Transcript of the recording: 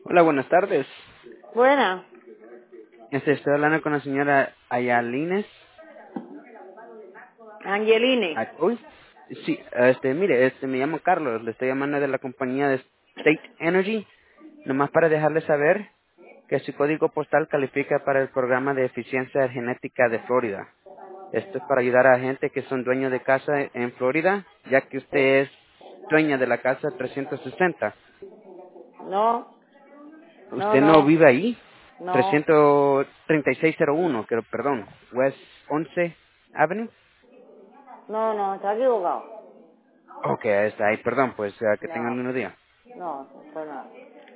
Hola, buenas tardes. Buena. Estoy hablando con la señora Ayalines. Angeline. Uy. Sí, mire, me llamo Carlos, le estoy llamando de la compañía de State Energy, nomás para dejarle saber que su código postal califica para el programa de eficiencia genética de Florida. Esto es para ayudar a gente que son dueños de casa en Florida, ya que usted es dueña de la casa 360. No, no, ¿Usted no no, vive ahí? no, 33601, perdón, West 11 Avenue. no, está equivocado. Ok, está ahí, perdón, pues que tengan No, un día. no, está nada.